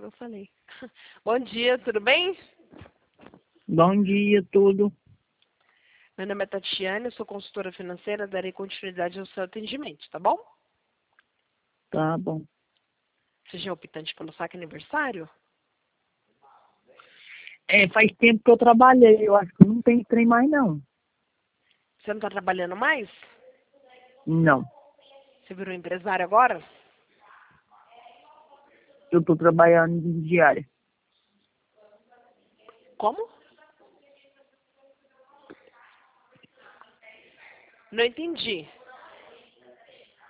Eu falei. Bom dia, tudo bem? Bom dia, tudo. Meu nome é Tatiane, eu sou consultora financeira, darei continuidade ao seu atendimento, tá bom? Tá bom. Você já é optante pelo saque aniversário? Faz tempo que eu trabalhei, eu acho que não tem trem mais não. Você não está trabalhando mais? Não, Você virou empresário agora? eu tô trabalhando de diária. Como? Não entendi.